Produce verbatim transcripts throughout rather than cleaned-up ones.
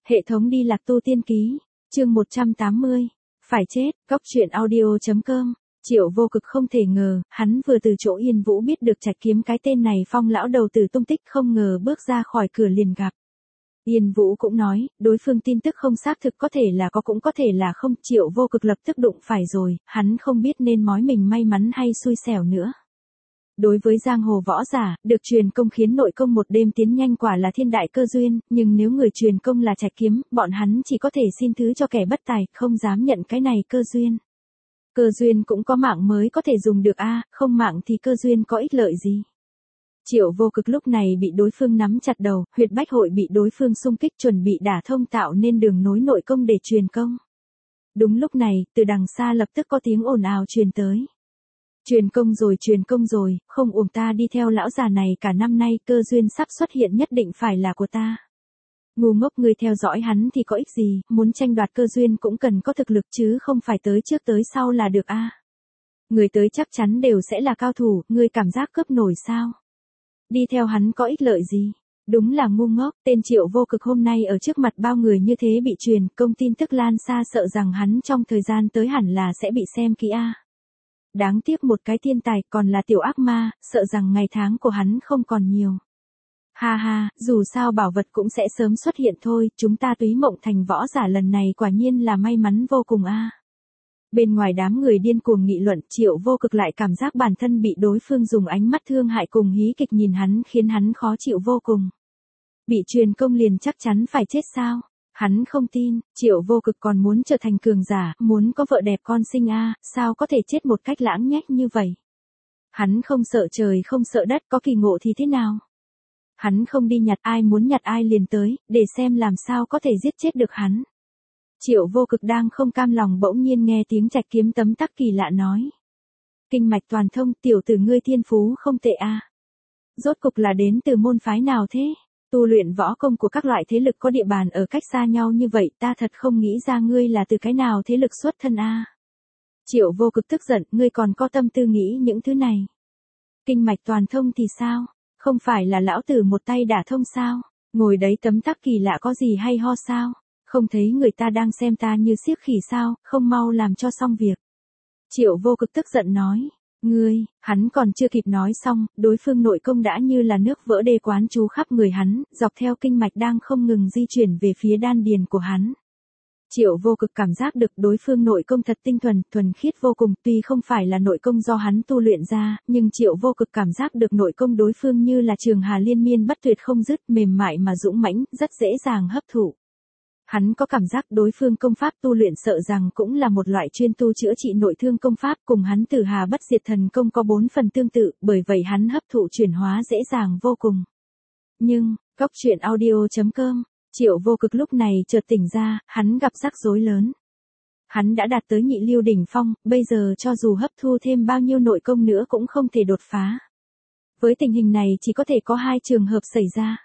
Hệ thống đi lạc tu tiên ký, chương một trăm tám mươi, phải chết, góc truyện audio.com. Triệu Vô Cực không thể ngờ, hắn vừa từ chỗ Yên Vũ biết được Trạch Kiếm cái tên này phong lão đầu tử tung tích, không ngờ bước ra khỏi cửa liền gặp. Yên Vũ cũng nói, đối phương tin tức không xác thực, có thể là có cũng có thể là không. Triệu Vô Cực lập tức đụng phải rồi, hắn không biết nên nói mình may mắn hay xui xẻo nữa. Đối với giang hồ võ giả, được truyền công khiến nội công một đêm tiến nhanh quả là thiên đại cơ duyên, nhưng nếu người truyền công là Trạch Kiếm, bọn hắn chỉ có thể xin thứ cho kẻ bất tài, không dám nhận cái này cơ duyên. Cơ duyên cũng có mạng mới có thể dùng được a, không mạng thì cơ duyên có ích lợi gì. Triệu Vô Cực lúc này bị đối phương nắm chặt đầu, huyệt bách hội bị đối phương xung kích chuẩn bị đả thông tạo nên đường nối nội công để truyền công. Đúng lúc này, từ đằng xa lập tức có tiếng ồn ào truyền tới. Truyền công rồi, truyền công rồi, không uổng ta đi theo lão già này cả năm nay, cơ duyên sắp xuất hiện nhất định phải là của ta. Ngu ngốc, người theo dõi hắn thì có ích gì, muốn tranh đoạt cơ duyên cũng cần có thực lực chứ không phải tới trước tới sau là được a. Người tới chắc chắn đều sẽ là cao thủ, ngươi cảm giác cướp nổi sao? Đi theo hắn có ích lợi gì? Đúng là ngu ngốc, tên Triệu Vô Cực hôm nay ở trước mặt bao người như thế bị truyền, công tin tức lan xa, sợ rằng hắn trong thời gian tới hẳn là sẽ bị xem kỹ a. Đáng tiếc một cái thiên tài còn là tiểu ác ma, sợ rằng ngày tháng của hắn không còn nhiều. Ha ha, dù sao bảo vật cũng sẽ sớm xuất hiện thôi, chúng ta Túy Mộng Thành võ giả lần này quả nhiên là may mắn vô cùng a. Bên ngoài đám người điên cuồng nghị luận, Triệu Vô Cực lại cảm giác bản thân bị đối phương dùng ánh mắt thương hại cùng hí kịch nhìn hắn, khiến hắn khó chịu vô cùng. Bị truyền công liền chắc chắn phải chết sao? Hắn không tin, Triệu Vô Cực còn muốn trở thành cường giả, muốn có vợ đẹp con sinh a, sao có thể chết một cách lãng nhách như vậy? Hắn không sợ trời không sợ đất, có kỳ ngộ thì thế nào? Hắn không đi nhặt, ai muốn nhặt ai liền tới, để xem làm sao có thể giết chết được hắn. Triệu Vô Cực đang không cam lòng bỗng nhiên nghe tiếng Trạch Kiếm tấm tắc kỳ lạ nói. Kinh mạch toàn thông, tiểu tử ngươi thiên phú không tệ a. Rốt cục là đến từ môn phái nào thế? Tu luyện võ công của các loại thế lực có địa bàn ở cách xa nhau như vậy, ta thật không nghĩ ra ngươi là từ cái nào thế lực xuất thân a. Triệu Vô Cực tức giận, ngươi còn có tâm tư nghĩ những thứ này. Kinh mạch toàn thông thì sao? Không phải là lão tử một tay đả thông sao? Ngồi đấy tấm tắc kỳ lạ có gì hay ho sao? Không thấy người ta đang xem ta như xiếc khỉ sao, không mau làm cho xong việc. Triệu Vô Cực tức giận nói, ngươi, hắn còn chưa kịp nói xong, đối phương nội công đã như là nước vỡ đê quán trú khắp người hắn, dọc theo kinh mạch đang không ngừng di chuyển về phía đan điền của hắn. Triệu Vô Cực cảm giác được đối phương nội công thật tinh thuần, thuần khiết vô cùng, tuy không phải là nội công do hắn tu luyện ra, nhưng Triệu Vô Cực cảm giác được nội công đối phương như là trường hà liên miên bất tuyệt không dứt, mềm mại mà dũng mãnh, rất dễ dàng hấp thụ. Hắn có cảm giác đối phương công pháp tu luyện sợ rằng cũng là một loại chuyên tu chữa trị nội thương công pháp, cùng hắn Tử Hà Bất Diệt Thần Công có bốn phần tương tự, bởi vậy hắn hấp thụ chuyển hóa dễ dàng vô cùng. Nhưng, góc truyện audio.com, Triệu Vô Cực lúc này chợt tỉnh ra, hắn gặp rắc rối lớn. Hắn đã đạt tới nhị lưu đỉnh phong, bây giờ cho dù hấp thu thêm bao nhiêu nội công nữa cũng không thể đột phá. Với tình hình này chỉ có thể có hai trường hợp xảy ra.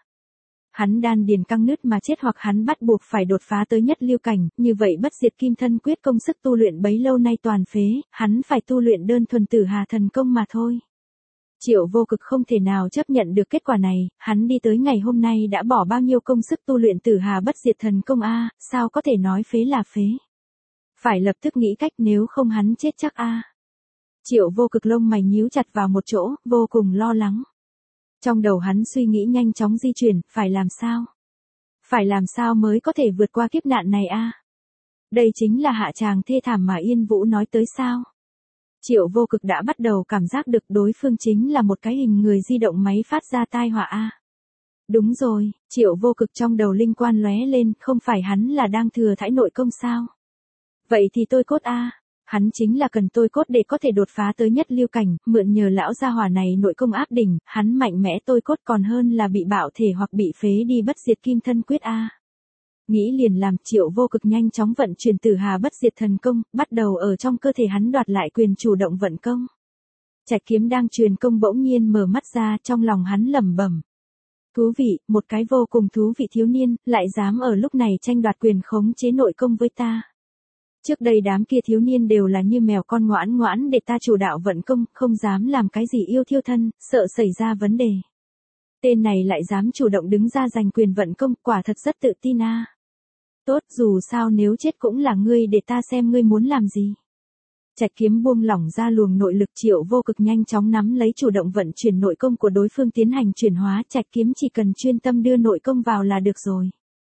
Hắn đan điền căng nứt mà chết, hoặc hắn bắt buộc phải đột phá tới nhất lưu cảnh, như vậy Bất Diệt Kim Thân Quyết công sức tu luyện bấy lâu nay toàn phế, hắn phải tu luyện đơn thuần Tử Hà Thần Công mà thôi. Triệu Vô Cực không thể nào chấp nhận được kết quả này, hắn đi tới ngày hôm nay đã bỏ bao nhiêu công sức tu luyện Tử Hà Bất Diệt Thần Công a, sao có thể nói phế là phế. Phải lập tức nghĩ cách, nếu không hắn chết chắc a. Triệu Vô Cực lông mày nhíu chặt vào một chỗ, vô cùng lo lắng. Trong đầu hắn suy nghĩ nhanh chóng di chuyển, phải làm sao? Phải làm sao mới có thể vượt qua kiếp nạn này a? Đây chính là hạ tràng thê thảm mà Yên Vũ nói tới sao? Triệu Vô Cực đã bắt đầu cảm giác được đối phương chính là một cái hình người di động máy phát ra tai họa a. Đúng rồi, Triệu Vô Cực trong đầu linh quan lóe lên, không phải hắn là đang thừa thãi nội công sao? Vậy thì tôi cốt a. Hắn chính là cần tôi cốt để có thể đột phá tới nhất lưu cảnh, mượn nhờ lão gia hỏa này nội công áp đỉnh, hắn mạnh mẽ tôi cốt còn hơn là bị bạo thể hoặc bị phế đi Bất Diệt Kim Thân Quyết a. Nghĩ liền làm, Triệu Vô Cực nhanh chóng vận chuyển Tử Hà Bất Diệt Thần Công, bắt đầu ở trong cơ thể hắn đoạt lại quyền chủ động vận công. Trạch Kiếm đang truyền công bỗng nhiên mở mắt ra, trong lòng hắn lẩm bẩm. Thú vị, một cái vô cùng thú vị thiếu niên, lại dám ở lúc này tranh đoạt quyền khống chế nội công với ta. Trước đây đám kia thiếu niên đều là như mèo con ngoãn ngoãn để ta chủ đạo vận công, không dám làm cái gì yêu thiêu thân, sợ xảy ra vấn đề. Tên này lại dám chủ động đứng ra giành quyền vận công, quả thật rất tự tin a. Tốt, dù sao nếu chết cũng là ngươi, để ta xem ngươi muốn làm gì. Trạch kiếm buông lỏng ra luồng nội lực, Triệu Vô Cực nhanh chóng nắm lấy chủ động vận chuyển nội công của đối phương tiến hành chuyển hóa, Trạch kiếm chỉ cần chuyên tâm đưa nội công vào là được rồi.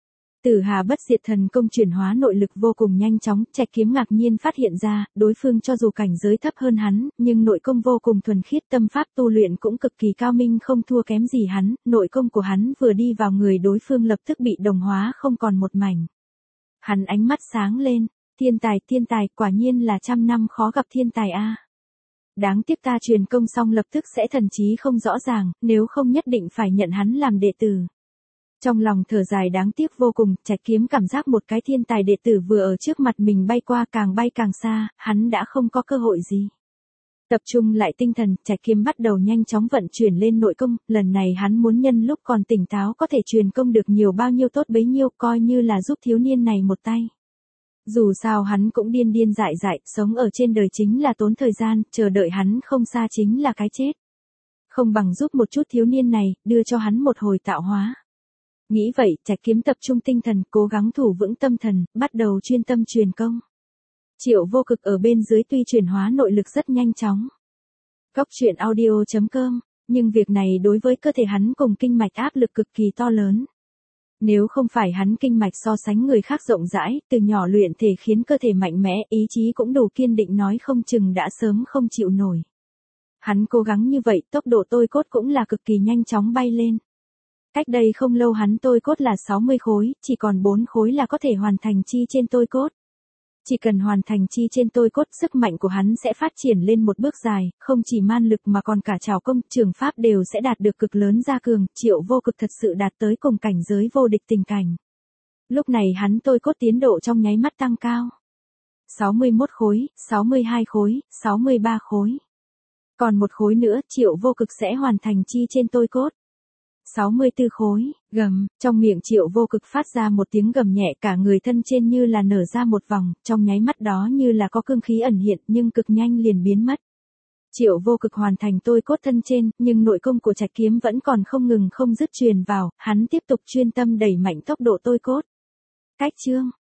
Tử Hà Bất Diệt Thần Công chuyển hóa nội lực vô cùng nhanh chóng, Trạch kiếm ngạc nhiên phát hiện ra, đối phương cho dù cảnh giới thấp hơn hắn, nhưng nội công vô cùng thuần khiết, tâm pháp tu luyện cũng cực kỳ cao minh, không thua kém gì hắn, nội công của hắn vừa đi vào người đối phương lập tức bị đồng hóa không còn một mảnh. Hắn ánh mắt sáng lên, thiên tài, thiên tài, quả nhiên là trăm năm khó gặp thiên tài a. Đáng tiếc ta truyền công xong lập tức sẽ thần trí không rõ ràng, nếu không nhất định phải nhận hắn làm đệ tử. Trong lòng thở dài đáng tiếc vô cùng, Trạch kiếm cảm giác một cái thiên tài đệ tử vừa ở trước mặt mình bay qua, càng bay càng xa, hắn đã không có cơ hội gì. Tập trung lại tinh thần, Trạch kiếm bắt đầu nhanh chóng vận chuyển lên nội công, lần này hắn muốn nhân lúc còn tỉnh táo có thể truyền công được nhiều bao nhiêu tốt bấy nhiêu, coi như là giúp thiếu niên này một tay. Dù sao hắn cũng điên điên dại dại, sống ở trên đời chính là tốn thời gian, chờ đợi hắn không xa chính là cái chết. Không bằng giúp một chút thiếu niên này, đưa cho hắn một hồi tạo hóa. Nghĩ vậy, Trạch kiếm tập trung tinh thần, cố gắng thủ vững tâm thần, bắt đầu chuyên tâm truyền công. Triệu Vô Cực ở bên dưới tuy chuyển hóa nội lực rất nhanh chóng. Cóc truyện audio chấm com, nhưng việc này đối với cơ thể hắn cùng kinh mạch áp lực cực kỳ to lớn. Nếu không phải hắn kinh mạch so sánh người khác rộng rãi, từ nhỏ luyện thể khiến cơ thể mạnh mẽ, ý chí cũng đủ kiên định, nói không chừng đã sớm không chịu nổi. Hắn cố gắng như vậy, tốc độ tôi cốt cũng là cực kỳ nhanh chóng bay lên. Cách đây không lâu hắn tôi cốt là sáu mươi khối, chỉ còn bốn khối là có thể hoàn thành chi trên tôi cốt. Chỉ cần hoàn thành chi trên tôi cốt, sức mạnh của hắn sẽ phát triển lên một bước dài, không chỉ man lực mà còn cả trảo công, trường pháp đều sẽ đạt được cực lớn gia cường, Triệu Vô Cực thật sự đạt tới cùng cảnh giới vô địch tình cảnh. Lúc này hắn tôi cốt tiến độ trong nháy mắt tăng cao. sáu mươi mốt khối, sáu mươi hai khối, sáu mươi ba khối. Còn một khối nữa, Triệu Vô Cực sẽ hoàn thành chi trên tôi cốt. sáu mươi tư khối, gầm, trong miệng Triệu Vô Cực phát ra một tiếng gầm nhẹ, cả người thân trên như là nở ra một vòng, trong nháy mắt đó như là có cương khí ẩn hiện nhưng cực nhanh liền biến mất. Triệu Vô Cực hoàn thành tôi cốt thân trên, nhưng nội công của Trạch kiếm vẫn còn không ngừng không dứt truyền vào, hắn tiếp tục chuyên tâm đẩy mạnh tốc độ tôi cốt. Cách chương